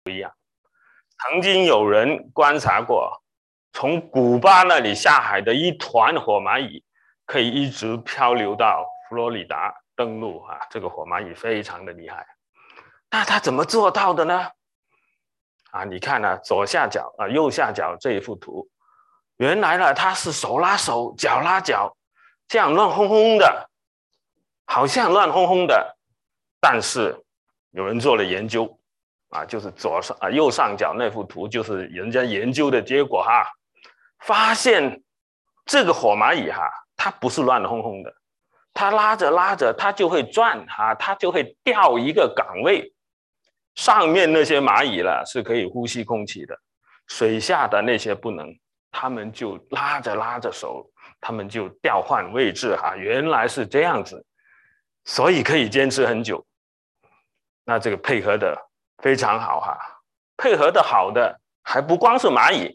曾经有人观察过，从古巴那里下海的一团火蚂蚁，可以一直漂流到佛罗里达登陆啊！这个火蚂蚁非常的厉害。那它怎么做到的呢？啊，你看呢，左下角啊，右下角这一幅图，原来呢，它是手拉手，脚拉脚，这样乱哄哄的，好像乱哄哄的，但是有人做了研究。啊，就是右上角那幅图，就是人家研究的结果哈，发现这个火蚂蚁哈，它不是乱哄哄的，它拉着拉着，它就会转哈，它就会调一个岗位，上面那些蚂蚁了是可以呼吸空气的，水下的那些不能，他们就拉着拉着手，他们就调换位置哈，原来是这样子，所以可以坚持很久。那这个配合的非常好哈，配合的好的还不光是蚂蚁，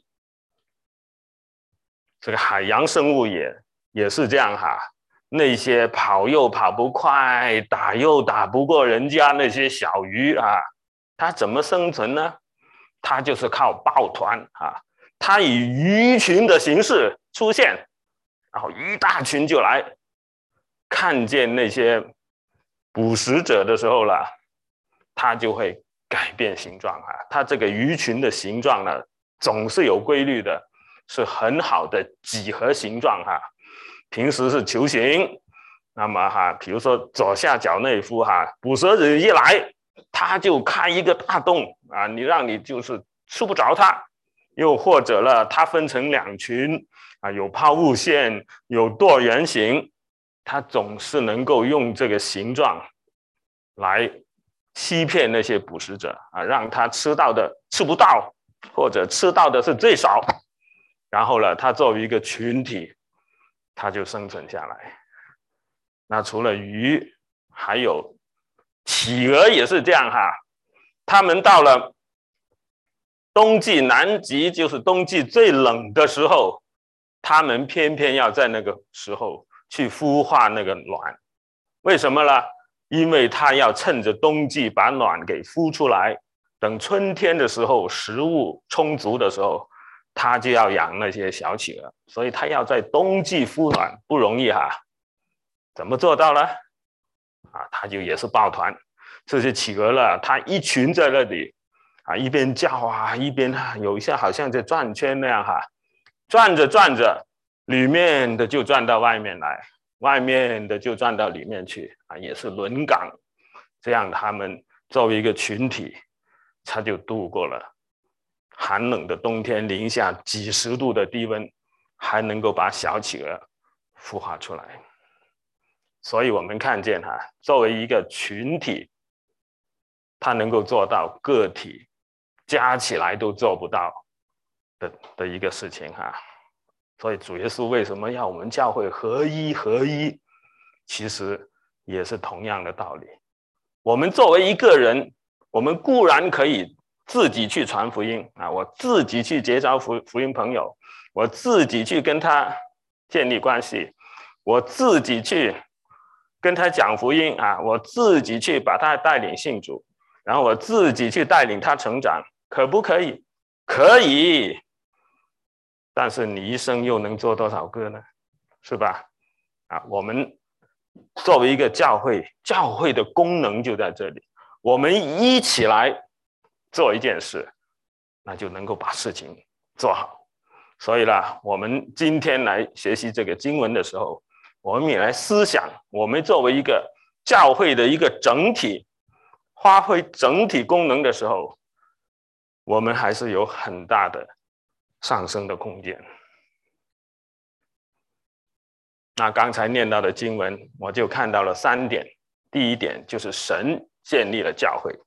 这个海洋生物也是这样哈。那些跑又跑不快，打又打不过人家那些小鱼啊，它怎么生存呢？它就是靠抱团啊，它以鱼群的形式出现，然后一大群就来，看见那些捕食者的时候了，它就会改变形状啊，它这个鱼群的形状呢，总是有规律的，是很好的几何形状哈。平时是球形，那么哈，比如说左下角那一幅哈，捕蛇者一来，它就开一个大洞啊，让你就是吃不着它。又或者了，它分成两群啊，有抛物线，有椭圆形，它总是能够用这个形状来欺骗那些捕食者啊，让他吃到的吃不到，或者吃到的是最少，然后呢，它作为一个群体，它就生存下来。那除了鱼，还有企鹅也是这样哈，他们到了冬季南极，就是冬季最冷的时候，他们偏偏要在那个时候去孵化那个卵，为什么呢？因为它要趁着冬季把卵给孵出来，等春天的时候食物充足的时候，它就要养那些小企鹅，所以它要在冬季孵卵不容易哈。怎么做到呢？啊，它就也是抱团，这些企鹅了，它一群在那里啊，一边叫啊，一边有一下好像在转圈那样哈，转着转着，里面的就转到外面来。外面的就转到里面去啊，也是轮岗，这样他们作为一个群体，他就度过了寒冷的冬天，零下几十度的低温，还能够把小企鹅孵化出来。所以我们看见哈，作为一个群体，他能够做到个体加起来都做不到的一个事情哈。所以主耶稣为什么要我们教会合一合一？其实也是同样的道理。我们作为一个人，我们固然可以自己去传福音啊，我自己去结交福音朋友，我自己去跟他建立关系，我自己去跟他讲福音啊，我自己去把他带领信主，然后我自己去带领他成长，可不可以？可以。但是你一生又能做多少个呢？是吧？啊，我们作为一个教会，教会的功能就在这里，我们一起来做一件事，那就能够把事情做好。所以呢，我们今天来学习这个经文的时候，我们也来思想，我们作为一个教会的一个整体，发挥整体功能的时候，我们还是有很大的上升的空间。那刚才念到的经文，我就看到了3点。第一点就是神建立了教会，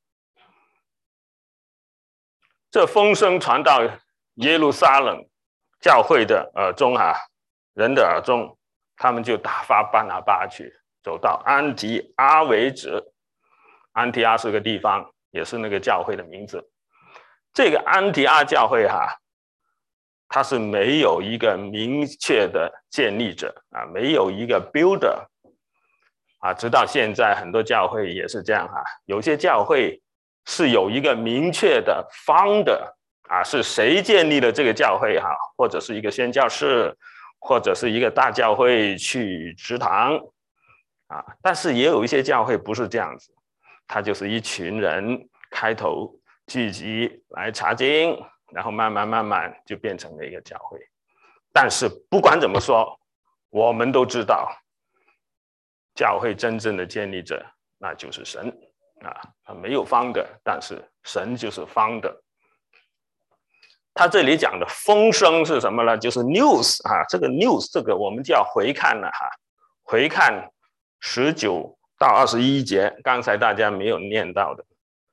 这风声传到耶路撒冷教会的耳中啊，人的耳中，他们就打发巴拿巴去，走到安提阿为止。安提阿是个地方，也是那个教会的名字。这个安提阿教会哈，它是没有一个明确的建立者啊，没有一个 builder 啊，直到现在很多教会也是这样哈，有些教会是有一个明确的founder啊，是谁建立了这个教会哈，或者是一个宣教士，或者是一个大教会去植堂啊。但是也有一些教会不是这样子，它就是一群人开头聚集来查经，然后慢慢就变成了一个教会。但是不管怎么说，我们都知道，教会真正的建立者那就是神啊，他没有founder，但是神就是founder。他这里讲的风声是什么呢？就是 news 啊，这个 news 这个我们就要回看了哈，回看19到21节，刚才大家没有念到的。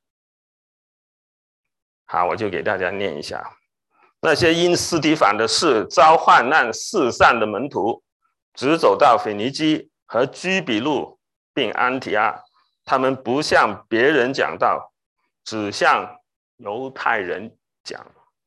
好，我就给大家念一下。那些因司提反的事遭患难四散的门徒，直走到腓尼基和居比路并安提阿，他们不向别人讲道，只向犹太人讲。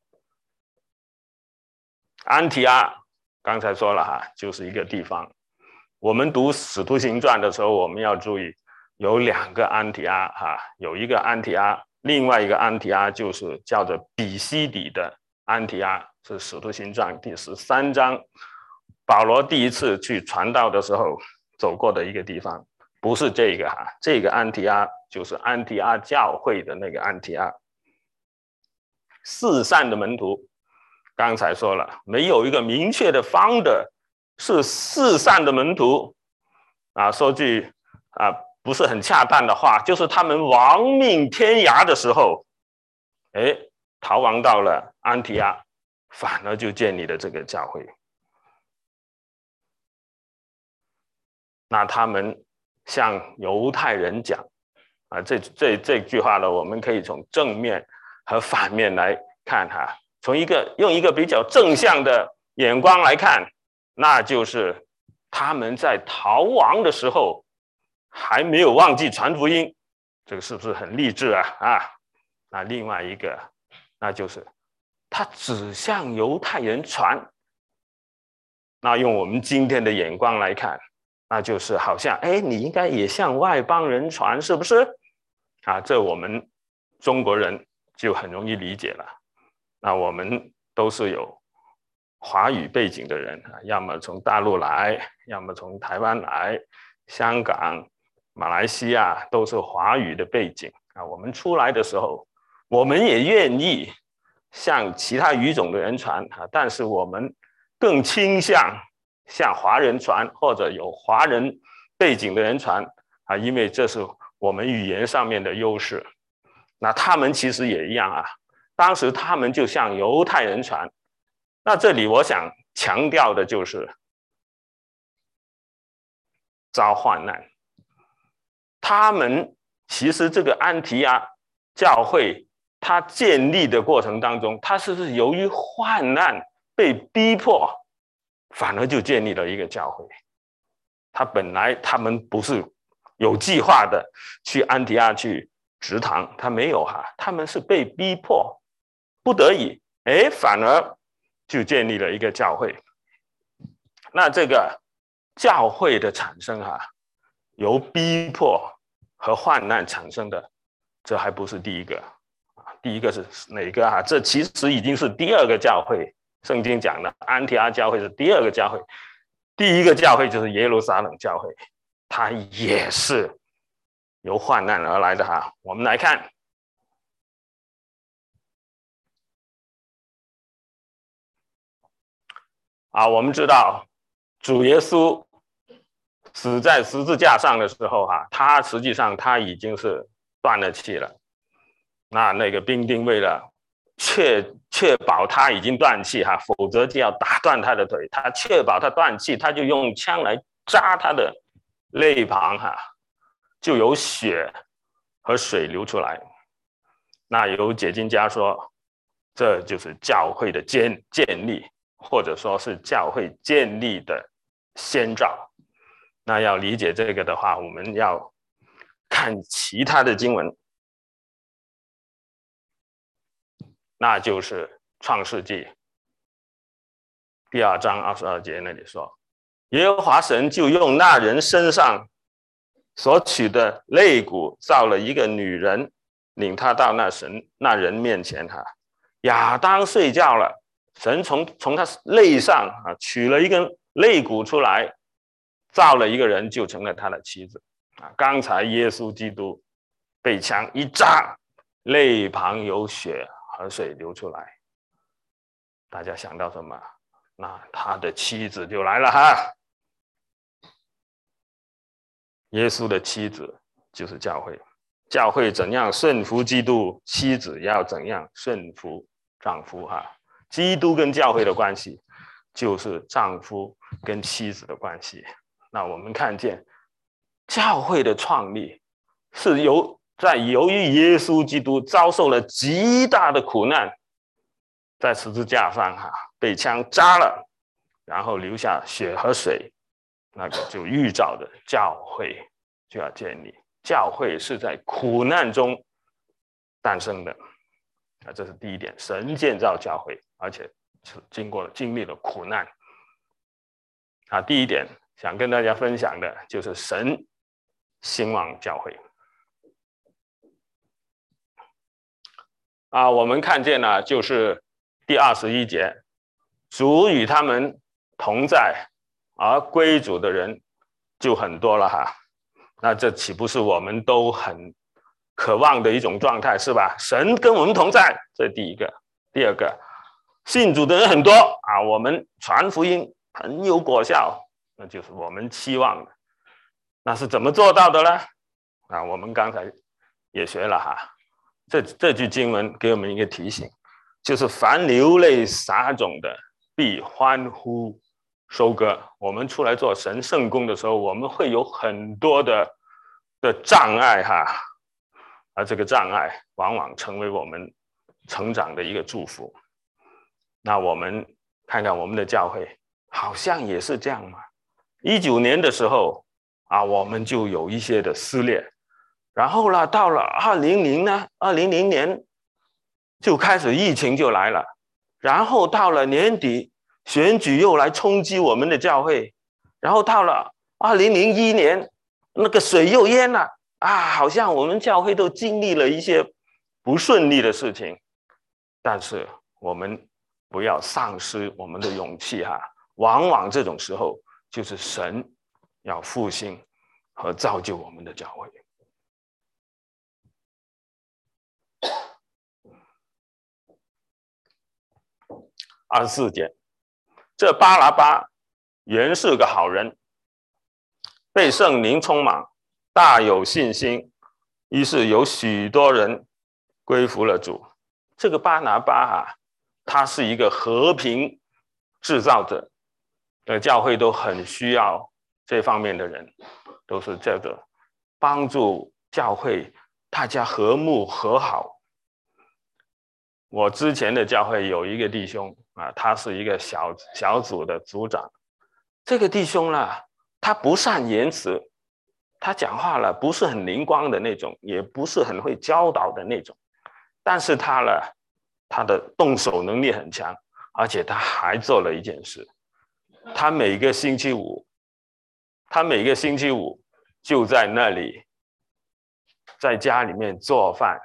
安提阿刚才说了哈，就是一个地方。我们读《使徒行传》的时候，我们要注意有2个安提阿哈，有一个安提阿，另外一个安提阿就是叫做比西底的安提阿，是《使徒行传》第13章，保罗第一次去传道的时候走过的一个地方，不是这个哈，这个安提阿就是安提阿教会的那个安提阿。四散的门徒，刚才说了，没有一个明确的founder，是四散的门徒啊。说句不是很恰当的话，就是他们亡命天涯的时候，逃亡到了安提阿，反而就建立了这个教会。那他们向犹太人讲啊，这句话呢，我们可以从正面和反面来看哈。用一个比较正向的眼光来看，那就是他们在逃亡的时候还没有忘记传福音，这个是不是很励志啊？那另外一个，那就是他只向犹太人传。那用我们今天的眼光来看，那就是好像你应该也向外邦人传，是不是啊？这我们中国人就很容易理解了。那我们都是有华语背景的人，要么从大陆来，要么从台湾来，香港、马来西亚都是华语的背景啊。我们出来的时候，我们也愿意向其他语种的人传啊，但是我们更倾向向华人传，或者有华人背景的人传啊，因为这是我们语言上面的优势。那他们其实也一样啊。当时他们就向犹太人传，那这里我想强调的就是遭患难。他们其实这个安提阿教会，它建立的过程当中，它是不是由于患难被逼迫，反而就建立了一个教会？本来他们不是有计划的去安提阿去植堂，他没有他们是被逼迫。不得已，反而就建立了一个教会。那这个教会的产生由逼迫和患难产生的，这还不是第一个第一个是哪个这其实已经是第2个教会。圣经讲的安提阿教会是第2个教会，第1个教会就是耶路撒冷教会，它也是由患难而来的我们来看。我们知道主耶稣死在十字架上的时候他实际上他已经是断了气了。那个兵丁为了确保他已经断气否则就要打断他的腿，他确保他断气，他就用枪来扎他的肋旁就有血和水流出来。那有解经家说，这就是教会的建立，或者说是教会建立的先兆。那要理解这个的话，我们要看其他的经文，那就是创世纪第2章22节那里说，耶和华神就用那人身上所取的肋骨造了一个女人， 领他到那人面前哈。亚当睡觉了，神从他肋上取了一根肋骨出来，造了一个人，就成了他的妻子啊。刚才耶稣基督被枪一扎，肋旁有血和水流出来，大家想到什么？那他的妻子就来了哈。耶稣的妻子就是教会，教会怎样顺服基督，妻子要怎样顺服丈夫哈。基督跟教会的关系就是丈夫跟妻子的关系。那我们看见教会的创立是由于耶稣基督遭受了极大的苦难，在十字架上被枪扎了，然后流下血和水，那个就预兆的教会就要建立。教会是在苦难中诞生的这是第一点，神建造教会，而且是经历了苦难第一点想跟大家分享的就是神兴旺教会我们看见了就是第21节，主与他们同在，而归主的人就很多了哈。那这岂不是我们都很渴望的一种状态是吧？神跟我们同在，这是第一个。第二个，信主的人很多我们传福音很有果效，那就是我们期望的。那是怎么做到的呢？我们刚才也学了哈。这句经文给我们一个提醒，就是凡流泪撒种的必欢呼收割。我们出来做神圣工的时候，我们会有很多的障碍哈，而这个障碍往往成为我们成长的一个祝福。那我们看看我们的教会好像也是这样嘛。19年的时候我们就有一些的撕裂，然后呢，到了2000年就开始疫情就来了，然后到了年底选举又来冲击我们的教会，然后到了2001年那个水又淹了好像我们教会都经历了一些不顺利的事情，但是我们不要丧失我们的勇气往往这种时候就是神要复兴和造就我们的教会。24节，这巴拿巴原是个好人，被圣灵充满，大有信心，于是有许多人归服了主。这个巴拿巴他是一个和平制造者，教会都很需要这方面的人，都是这个帮助教会大家和睦和好。我之前的教会有一个弟兄他是一个小组的组长。这个弟兄呢，他不善言辞，他讲话了不是很灵光的那种，也不是很会教导的那种，但是他的动手能力很强，而且他还做了一件事，他每个星期五就在那里在家里面做饭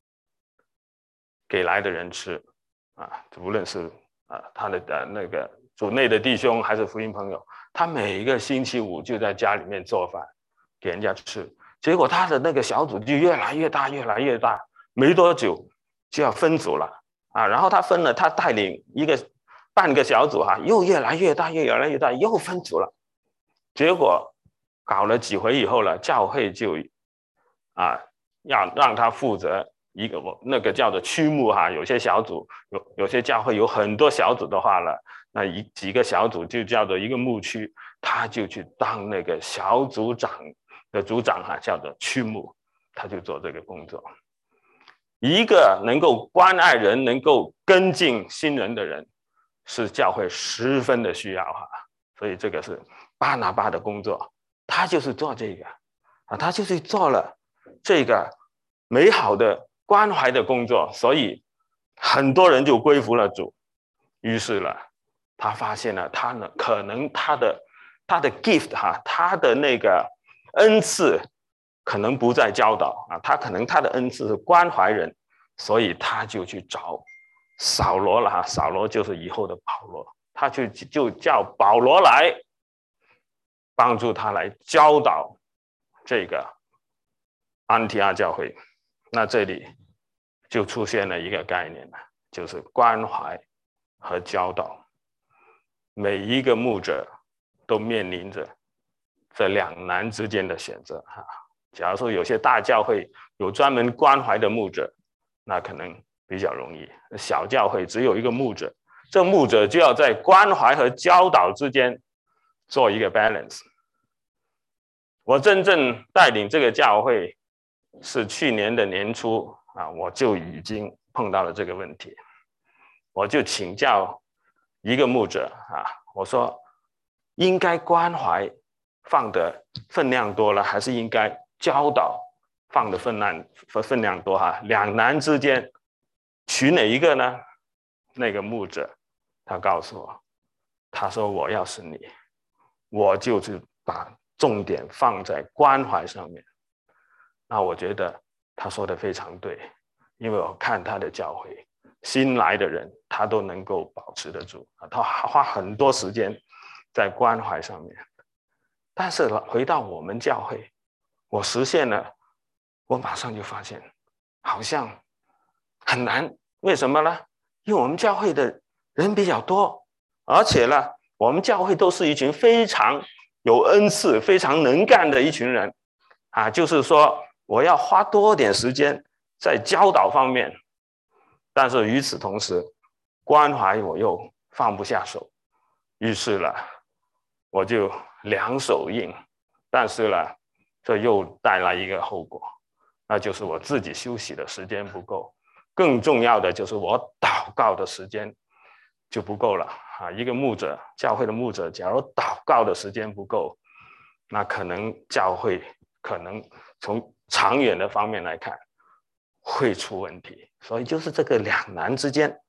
给来的人吃无论是他的那个主内的弟兄还是福音朋友，他每个星期五就在家里面做饭给人家吃，结果他的那个小组就越来越大，没多久就要分组了然后他带领半个小组又越来越大，又分组了。结果搞了几回以后了，教会就要让他负责一个那个叫做区牧有些小组有些教会有很多小组的话了，那几个小组就叫做一个牧区，他就去当那个小组长的组长叫做区牧，他就做这个工作。一个能够关爱人，能够跟进新人的人，是教会十分的需要所以这个是巴拿巴的工作，他就是做这个他就是做了这个美好的关怀的工作，所以很多人就归服了主。于是他发现了可能他的 gift他的那个恩赐可能不在教导啊，他可能他的恩赐是关怀人，所以他就去找扫罗了哈，扫罗就是以后的保罗，他就叫保罗来帮助他来教导这个安提阿教会。那这里就出现了一个概念，就是关怀和教导。每一个牧者都面临着这两难之间的选择哈。假如说有些大教会有专门关怀的牧者，那可能比较容易；小教会只有一个牧者，这牧者就要在关怀和教导之间做一个 balance。我真正带领这个教会是去年的年初啊，我就已经碰到了这个问题，我就请教一个牧者啊，我说应该关怀放的分量多了，还是应该教导放的分量多哈？两难之间取哪一个呢？那个牧者他告诉我，他说我要是你，我就是把重点放在关怀上面。那我觉得他说的非常对，因为我看他的教会，新来的人他都能够保持得住，他花很多时间在关怀上面。但是回到我们教会，我实现了，我马上就发现好像很难。为什么呢？因为我们教会的人比较多，而且呢，我们教会都是一群非常有恩赐、非常能干的一群人啊，就是说我要花多点时间在教导方面，但是与此同时，关怀我又放不下手，于是呢，我就两手硬。但是呢，这又带来一个后果，那就是我自己休息的时间不够，更重要的就是我祷告的时间就不够了啊！一个牧者，教会的牧者，假如祷告的时间不够，那可能教会可能从长远的方面来看会出问题。所以就是这个两难之间。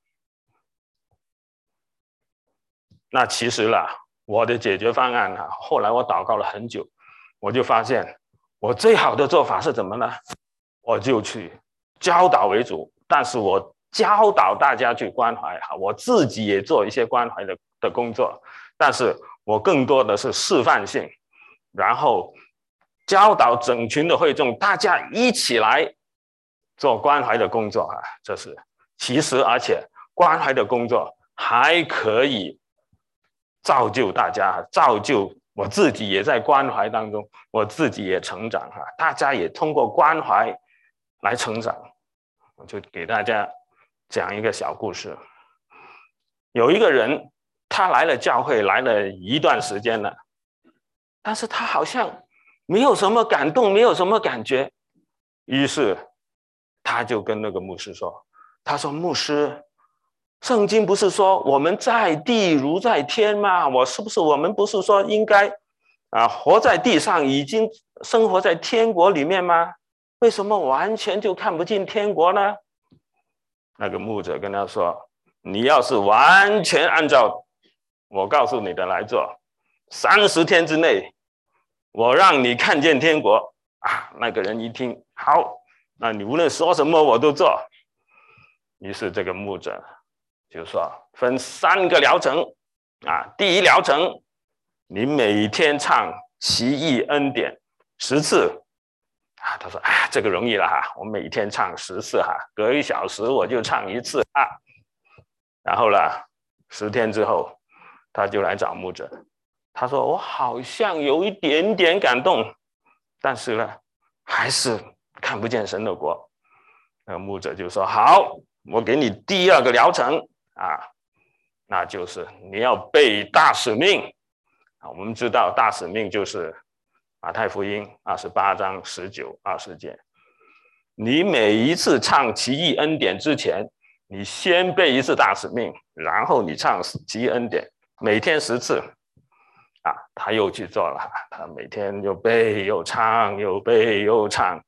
那其实啦，我的解决方案啊，后来我祷告了很久，我就发现我最好的做法是怎么呢？我就去教导为主，但是我教导大家去关怀哈，我自己也做一些关怀的工作，但是我更多的是示范性，然后教导整群的会众，大家一起来做关怀的工作啊，这是其实而且关怀的工作还可以造就大家，造就我自己也在关怀当中，我自己也成长哈，大家也通过关怀来成长。我就给大家讲一个小故事。有一个人，他来了教会，来了一段时间了，但是他好像没有什么感动，没有什么感觉。于是他就跟那个牧师说：“他说牧师，圣经不是说我们在地如在天吗？我们不是说应该活在地上，已经生活在天国里面吗？为什么完全就看不进天国呢？”那个牧者跟他说：“你要是完全按照我告诉你的来做，30天之内，我让你看见天国啊！”那个人一听，好，那你无论说什么我都做。于是这个牧者就说分3个疗程啊。第一疗程，你每天唱奇异恩典10次啊。他说：“哎，这个容易了哈，我每天唱10次哈，隔1小时我就唱1次啊。”然后呢，10天之后，他就来找牧者，他说：“我好像有一点点感动，但是呢，还是看不见神的国。”那个牧者就说：“好，我给你第2个疗程啊，那就是你要背大使命啊。我们知道大使命就是马太福音28章19、20节。你每一次唱奇异恩典之前，你先背1次大使命，然后你唱奇异恩典，每天10次啊。”他又去做了，他每天又背又唱，又背又唱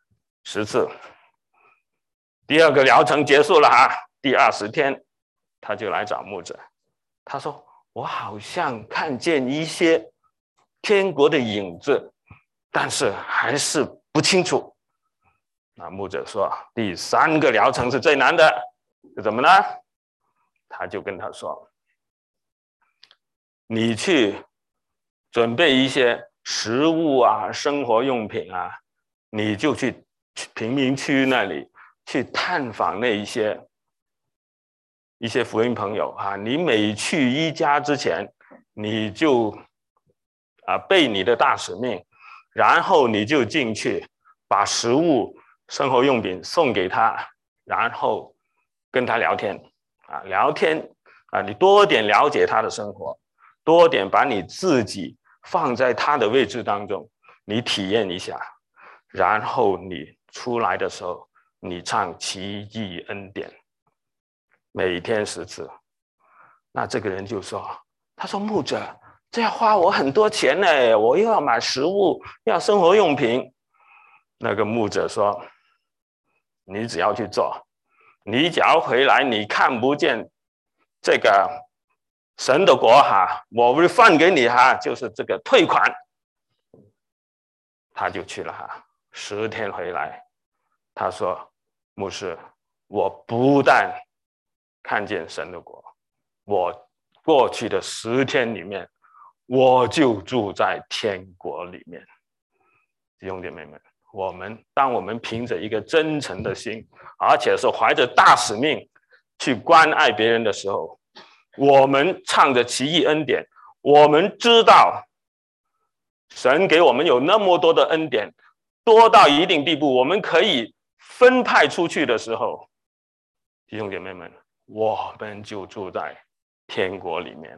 10次。第2个疗程结束了哈，第20天，他就来找牧者，他说：“我好像看见一些天国的影子，但是还是不清楚。那牧者说，第3个疗程是最难的，是怎么呢？他就跟他说，你去准备一些食物啊、生活用品啊，你就去贫民区那里去探访那一些福音朋友啊。你每去一家之前，你就背你的大使命，然后你就进去把食物、生活用品送给他，然后跟他聊天聊天你多点了解他的生活，多点把你自己放在他的位置当中，你体验一下，然后你出来的时候，你唱奇异恩典，每天10次。那这个人就说，他说牧者，这要花我很多钱呢，我又要买食物，要生活用品。那个牧者说，你只要去做，你只要回来，你看不见这个神的国我会放给你就是这个退款。他就去了10天回来，他说，牧师，我不但看见神的国，我过去的10天里面，我就住在天国里面。弟兄姐妹们，当我们凭着一个真诚的心，而且是怀着大使命去关爱别人的时候，我们唱着奇异恩典，我们知道神给我们有那么多的恩典，多到一定地步，我们可以分派出去的时候，弟兄姐妹们，我们就住在天国里面。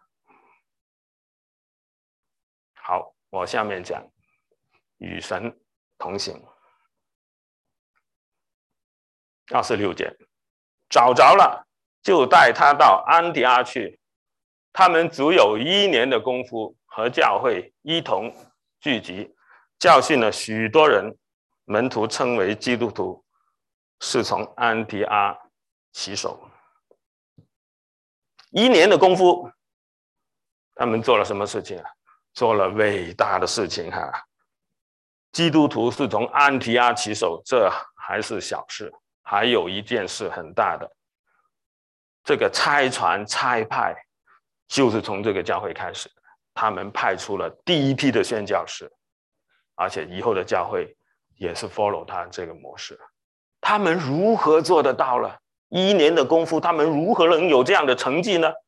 好，我下面讲与神同行。26节，找着了，就带他到安提阿去。他们足有1年的功夫，和教会一同聚集，教训了许多人，门徒称为基督徒，是从安提阿起手。1年的功夫，他们做了什么事情做了伟大的事情基督徒是从安提阿起手，这还是小事，还有一件事很大的，这个差传差派就是从这个教会开始的。他们派出了第一批的宣教士，而且以后的教会也是 follow 他这个模式。他们如何做得到了？1年的功夫，他们如何能有这样的成绩呢？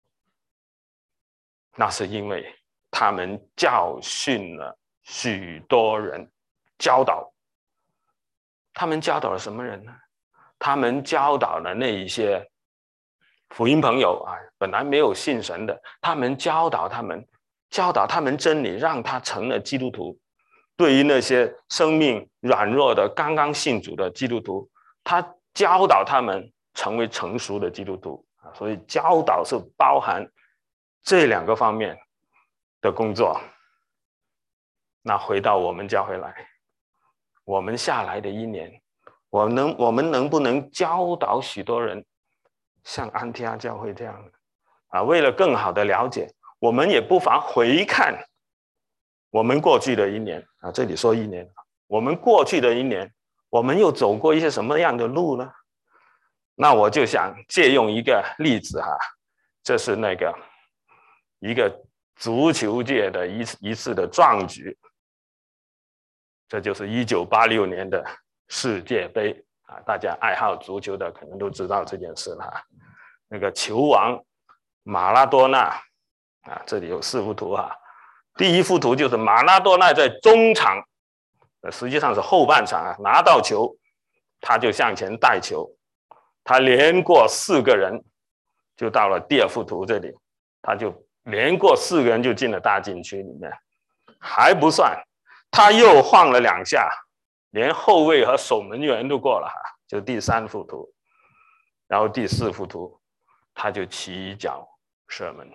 那是因为他们教训了许多人，教导。他们教导了什么人呢？他们教导了那一些福音朋友本来没有信神的，他们教导他们真理，让他成了基督徒。对于那些生命软弱的刚刚信主的基督徒，他教导他们成为成熟的基督徒所以教导是包含这2个方面的工作。那回到我们教会来，我们下来的1年，我们能不能教导许多人像安提阿教会这样的为了更好的了解，我们也不妨回看我们过去的1年这里说1年，我们过去的1年，我们又走过一些什么样的路呢？那我就想借用一个例子这是一个足球界的一次的壮举，这就是1986年的世界杯大家爱好足球的可能都知道这件事了那个球王马拉多纳这里有4幅图第一幅图就是马拉多纳在中场，实际上是后半场拿到球，他就向前带球，他连过4个人，就到了第2幅图这里，他就连过4个人就进了大禁区里面。还不算，他又晃了2下，连后卫和守门员都过了就第3幅图。然后第4幅图，他就起脚射门。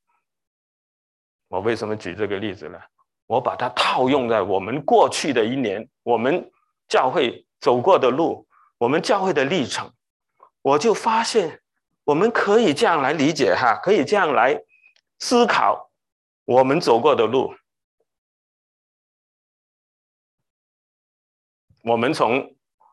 我为什么举这个例子呢？我把它套用在我们过去的1年，我们教会走过的路，我们教会的历程，我就发现我们可以这样来理解可以这样来思考我们走过的路。 我们从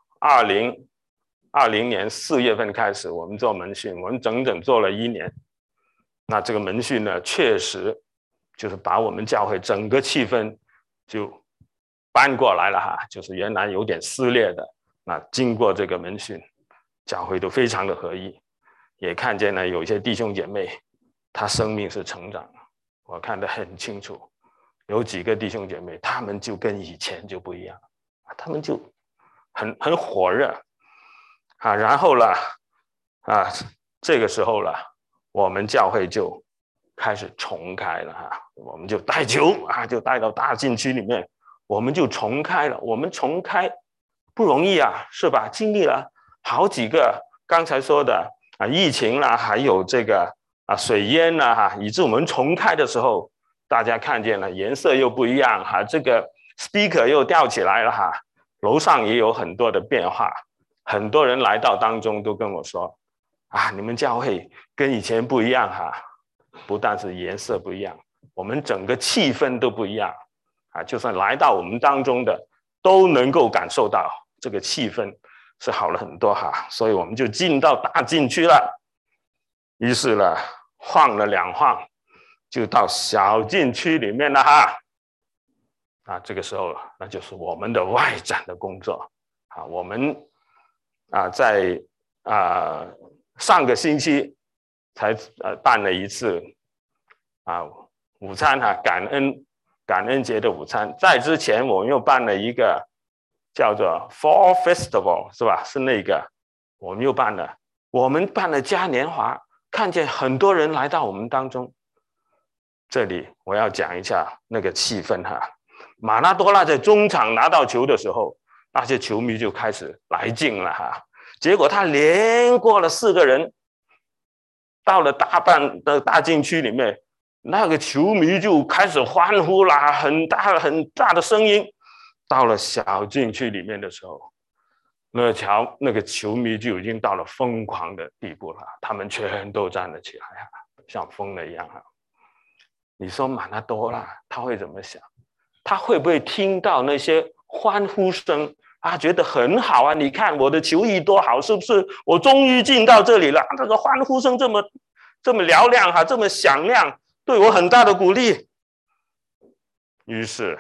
2020年4月份开始，我们做门训，我们整整做了1年。那这个门训呢，确实就是把我们教会整个气氛就搬过来了哈，就是原来有点撕裂的，那经过这个门训，教会都非常的合一，也看见呢有一些弟兄姐妹，他生命是成长，我看得很清楚，有几个弟兄姐妹，他们就跟以前就不一样，他们就很火热啊，然后了啊，这个时候了，我们教会就开始重开了哈，我们就带球啊，就带到大禁区里面，我们就重开了。我们重开不容易啊，是吧？经历了好几个刚才说的啊疫情啦，还有这个啊水淹啦哈，以致我们重开的时候，大家看见了颜色又不一样哈，这个 speaker 又吊起来了哈，楼上也有很多的变化，很多人来到当中都跟我说啊，你们教会跟以前不一样哈，不但是颜色不一样，我们整个气氛都不一样啊，就算来到我们当中的都能够感受到这个气氛是好了很多哈，所以我们就进到大禁区了，于是呢晃了2晃就到小禁区里面了哈，啊这个时候那就是我们的外展的工作啊，我们啊在上个星期才办了一次啊午餐哈，感恩节的午餐。在之前我们又办了一个叫做 Fall Festival 是吧？是那个我们又办了，我们办了嘉年华，看见很多人来到我们当中。这里我要讲一下那个气氛哈。马拉多纳在中场拿到球的时候，那些球迷就开始来劲了哈。结果他连过了4个人，到了大禁区里面，那个球迷就开始欢呼啦，很大的声音。到了小禁区里面的时候，那个球迷就已经到了疯狂的地步了，他们全都站了起来啊，像疯了一样啊。你说马拉多纳他会怎么想？他会不会听到那些欢呼声啊，觉得很好啊，你看我的球艺多好，是不是？我终于进到这里了，这个欢呼声这么嘹亮哈，这么响亮，对我很大的鼓励。于是，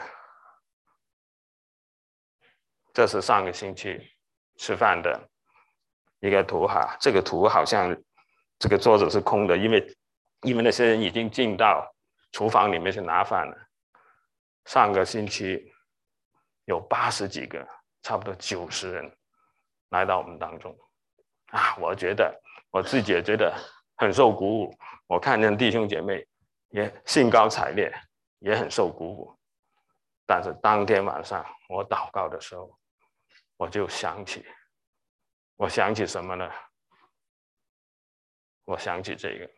这是上个星期吃饭的一个图哈，这个图好像这个桌子是空的，因为那些人已经进到厨房里面去拿饭了。上个星期有80几个，差不多90人来到我们当中啊！我自己也觉得很受鼓舞，我看见弟兄姐妹也兴高采烈，也很受鼓舞。但是当天晚上我祷告的时候，我想起什么呢？我想起这个，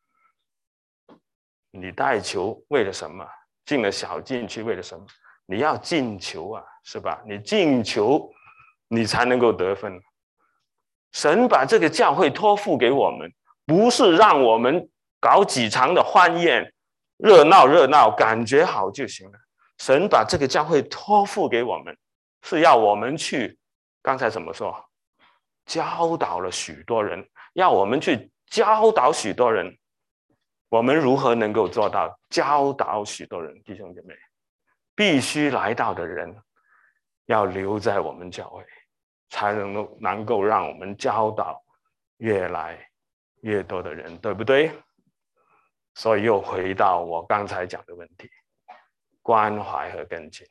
你带球为了什么？进了小禁区为了什么？你要进球啊，是吧？你进球，你才能够得分。神把这个教会托付给我们，不是让我们搞几场的欢宴，热闹，感觉好就行了。神把这个教会托付给我们，是要我们去，刚才怎么说？教导了许多人，要我们去教导许多人。我们如何能够做到教导许多人？弟兄姐妹，必须来到的人要留在我们教会，才能够让我们教导越来越多的人，对不对？所以又回到我刚才讲的问题，关怀和跟进。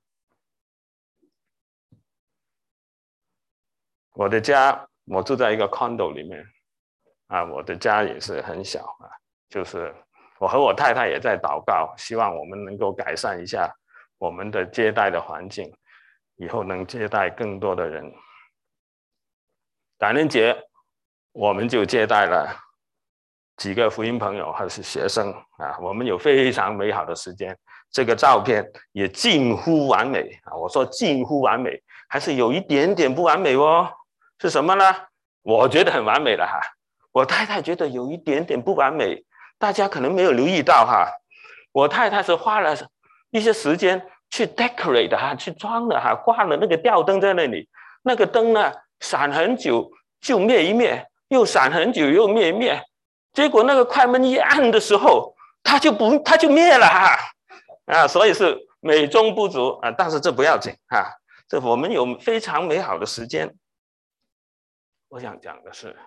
我的家，我住在一个 condo 里面啊，我的家也是很小啊。就是我和我太太也在祷告，希望我们能够改善一下我们的接待的环境，以后能接待更多的人。感恩节我们就接待了几个福音朋友还是学生啊，我们有非常美好的时间。这个照片也近乎完美啊，我说近乎完美，还是有一点点不完美哦。是什么呢？我觉得很完美了哈，我太太觉得有一点点不完美。大家可能没有留意到哈，我太太是花了一些时间去 decorate 哈，去装了哈，挂了那个吊灯在那里，那个灯呢闪很久就灭一灭，又闪很久又灭一灭，结果那个快门一按的时候，它就灭了哈啊，所以是美中不足啊，但是这不要紧哈，这我们有非常美好的时间。我想讲的是，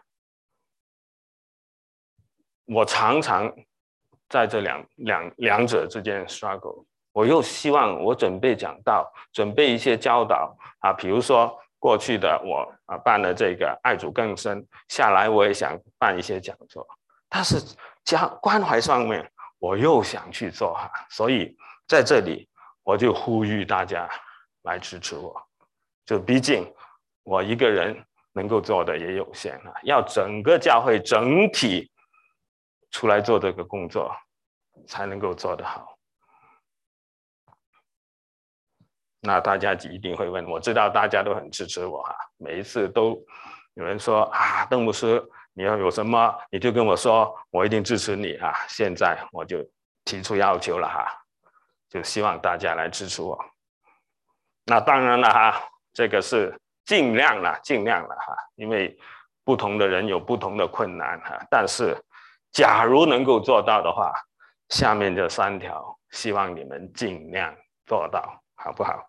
我常常在这两者之间 struggle。我又希望我准备讲道，准备一些教导啊，比如说过去的我办了这个爱主更深，下来我也想办一些讲座，但是关怀上面我又想去做哈，所以在这里我就呼吁大家来支持我，就毕竟我一个人能够做的也有限啊，要整个教会整体出来做这个工作，才能够做得好。那大家一定会问，我知道大家都很支持我哈，每一次都有人说啊，邓牧师，你要有什么你就跟我说，我一定支持你啊。现在我就提出要求了哈，就希望大家来支持我。那当然了哈，这个是尽量了哈，因为不同的人有不同的困难哈。但是假如能够做到的话，下面这3条，希望你们尽量做到，好不好？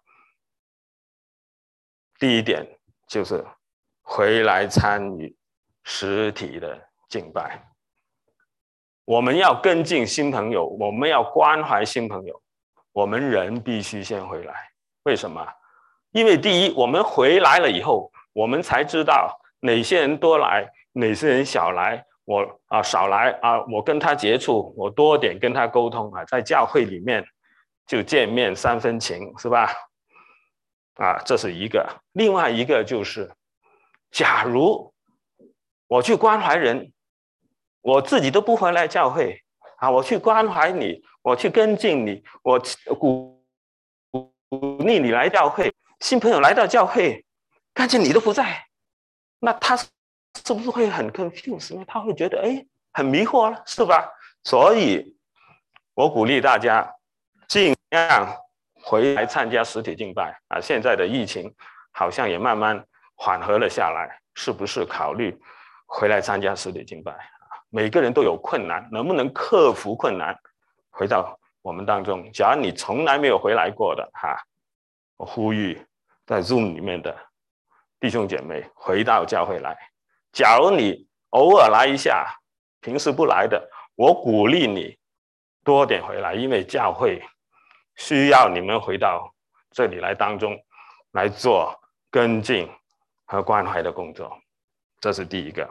第一点就是回来参与实体的敬拜，我们要跟进新朋友，我们要关怀新朋友，我们人必须先回来。为什么？因为第一，我们回来了以后，我们才知道哪些人多来，哪些人少来，我少来啊，我跟他接触，我多点跟他沟通啊，在教会里面就见面3分情，是吧？啊，这是一个。另外一个就是，假如我去关怀人，我自己都不回来教会啊，我去关怀你，我去跟进你，我鼓励你来教会，新朋友来到教会，看见你都不在，那他是不是会很 confused？ 因为他会觉得很迷惑了，是吧？所以我鼓励大家尽量回来参加实体敬拜啊！现在的疫情好像也慢慢缓和了下来，是不是考虑回来参加实体敬拜啊？每个人都有困难，能不能克服困难，回到我们当中？假如你从来没有回来过的哈，我呼吁在 Zoom 里面的弟兄姐妹回到教会来。假如你偶尔来一下，平时不来的，我鼓励你多点回来，因为教会需要你们回到这里来当中来做跟进和关怀的工作，这是第一个。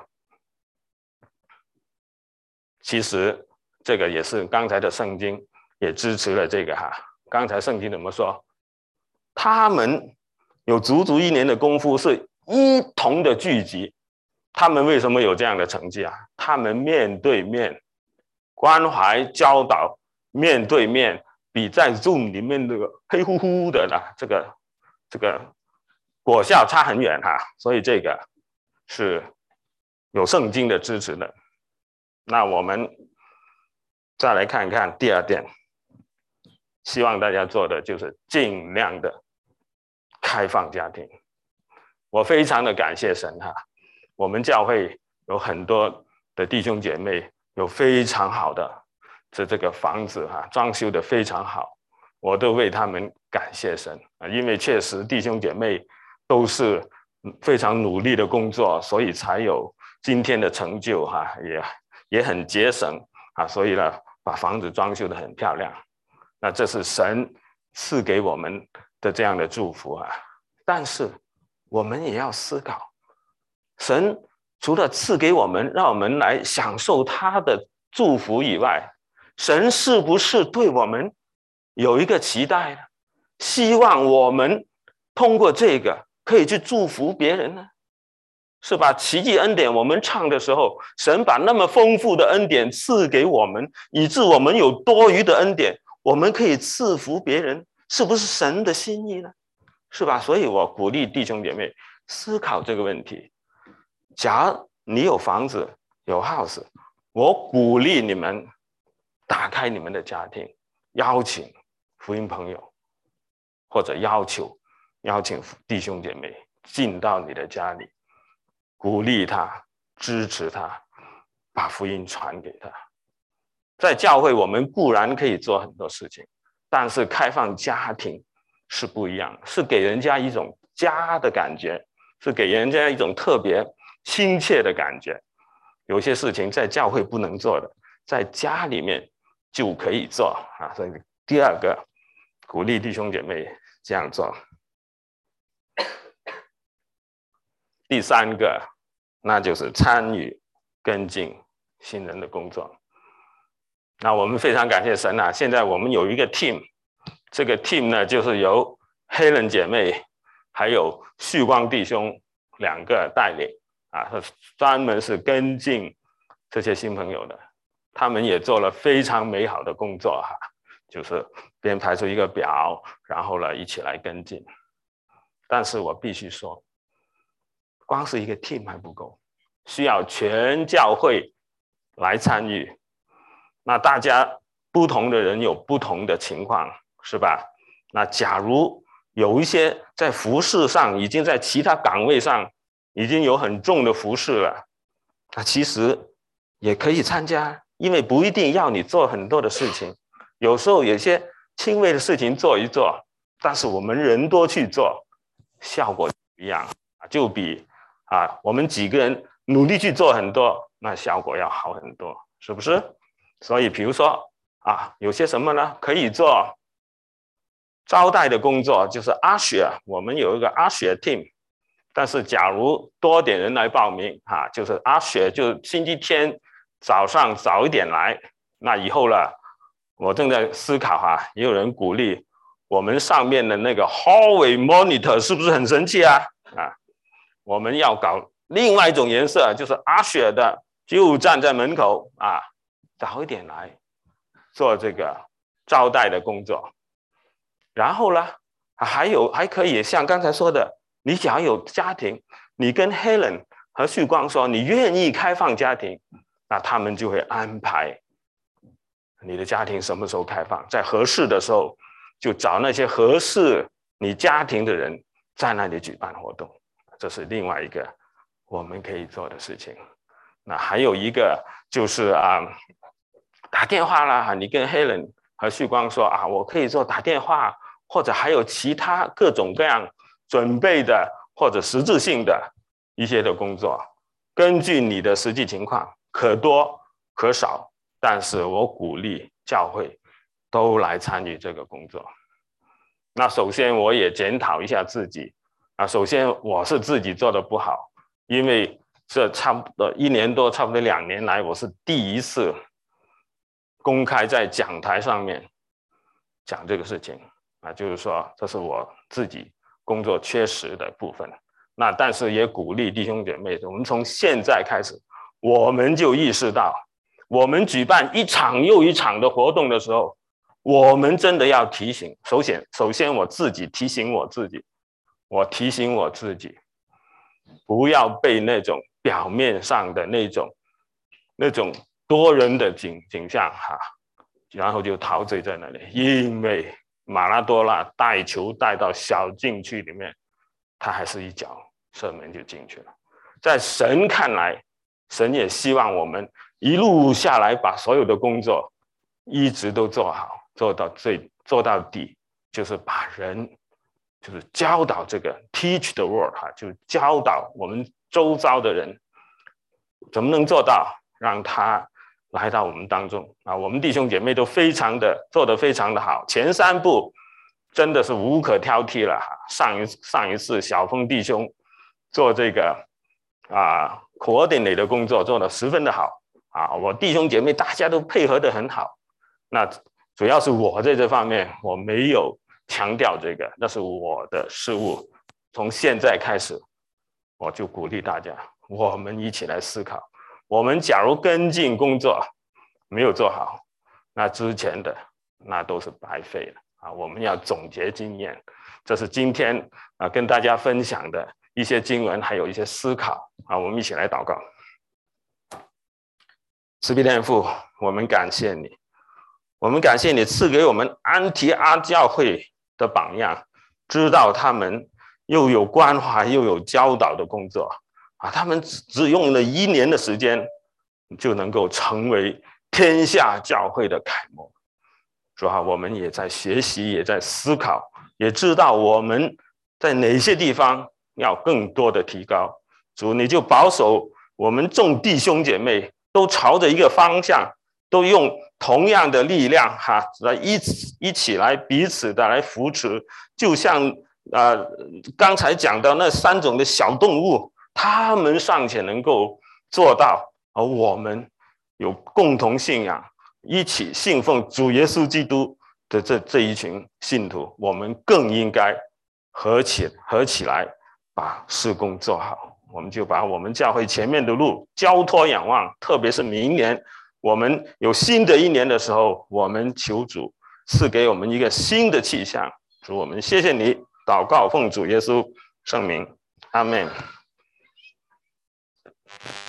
其实这个也是刚才的圣经也支持了这个哈。刚才圣经怎么说？他们有足足1年的功夫是一同的聚集，他们为什么有这样的成绩啊？他们面对面关怀教导，面对面比在 Zoom 里面这个黑乎乎的啦，这个果效差很远哈。所以这个是有圣经的支持的。那我们再来看看第2点，希望大家做的就是尽量的开放家庭。我非常的感谢神哈，我们教会有很多的弟兄姐妹有非常好的这个房子哈，装修的非常好，我都为他们感谢神啊，因为确实弟兄姐妹都是非常努力的工作，所以才有今天的成就哈，也很节省啊，所以呢，把房子装修的很漂亮。那这是神赐给我们的这样的祝福啊，但是我们也要思考，神除了赐给我们，让我们来享受他的祝福以外，神是不是对我们有一个期待呢？希望我们通过这个可以去祝福别人呢？是吧？奇迹恩典我们唱的时候，神把那么丰富的恩典赐给我们，以致我们有多余的恩典，我们可以赐福别人，是不是神的心意呢？是吧？所以我鼓励弟兄姐妹思考这个问题。假如你有房子有 house， 我鼓励你们打开你们的家庭，邀请福音朋友或者邀请弟兄姐妹进到你的家里，鼓励他，支持他，把福音传给他。在教会我们固然可以做很多事情，但是开放家庭是不一样，是给人家一种家的感觉，是给人家一种特别亲切的感觉。有些事情在教会不能做的，在家里面就可以做啊。所以第二个，鼓励弟兄姐妹这样做。第三个，那就是参与跟进新人的工作。那我们非常感谢神啊！现在我们有一个 team， 这个 team 呢，就是由Helen姐妹还有旭光弟兄2个带领啊，专门是跟进这些新朋友的。他们也做了非常美好的工作哈，就是编排出一个表，然后呢一起来跟进。但是我必须说，光是一个 team 还不够，需要全教会来参与。那大家不同的人有不同的情况，是吧？那假如有一些在服事上已经在其他岗位上已经有很重的服事了，那其实也可以参加，因为不一定要你做很多的事情，有时候有些轻微的事情做一做，但是我们人多去做，效果不一样，就比我们几个人努力去做很多，那效果要好很多，是不是？所以比如说有些什么呢？可以做招待的工作，就是阿雪，我们有一个阿雪 team。但是假如多点人来报名就是阿雪就星期天早上早一点来。那以后呢，我正在思考也有人鼓励我们上面的那个 hallway monitor 是不是很神奇我们要搞另外一种颜色，就是阿雪的就站在门口早一点来做这个招待的工作。然后呢，还可以像刚才说的，你只要有家庭，你跟 Helen 和旭光说你愿意开放家庭，那他们就会安排你的家庭什么时候开放，在合适的时候就找那些合适你家庭的人在那里举办活动。这是另外一个我们可以做的事情。那还有一个就是打电话啦，你跟 Helen 和旭光说我可以做打电话，或者还有其他各种各样准备的或者实质性的一些的工作，根据你的实际情况，可多可少，但是我鼓励教会都来参与这个工作。那首先我也检讨一下自己首先我是自己做的不好，因为这差不多1年多，差不多2年来，我是第一次公开在讲台上面讲这个事情就是说这是我自己工作缺失的部分。那但是也鼓励弟兄姐妹，我们从现在开始，我们就意识到，我们举办一场又一场的活动的时候，我们真的要提醒，首先我自己提醒我自己，不要被那种表面上的那种多人的景象然后就陶醉在那里。因为马拉多纳带球带到小禁区里面，他还是一脚射门就进去了。在神看来，神也希望我们一路下来把所有的工作一直都做好，做到底，就是把人就是教导这个 teach the world 就是教导我们周遭的人怎么能做到让他来到我们当中我们弟兄姐妹都做得非常的好，前3步真的是无可挑剔了上一次小峰弟兄做这个coordinate 的工作做得十分的好我弟兄姐妹大家都配合得很好。那主要是我在这方面我没有强调这个，那是我的失误。从现在开始，我就鼓励大家，我们一起来思考，我们假如跟进工作没有做好，那之前的那都是白费了我们要总结经验。这是今天跟大家分享的一些经文，还有一些思考我们一起来祷告。慈悲天父，我们感谢你，赐给我们安提阿教会的榜样， 知道他们又有关怀又有教导的工作啊，他们只用了1年的时间，就能够成为天下教会的楷模。主啊，我们也在学习，也在思考，也知道我们在哪些地方要更多的提高。主，你就保守我们众弟兄姐妹都朝着一个方向，都用同样的力量来一起来彼此的来扶持，就像刚才讲到那3种的小动物，他们尚且能够做到，而我们有共同信仰，一起信奉主耶稣基督的这一群信徒，我们更应该合起来，把事工做好。我们就把我们教会前面的路交托仰望，特别是明年我们有新的1年的时候，我们求主赐给我们一个新的气象。主，我们谢谢你，祷告奉主耶稣圣名，阿们。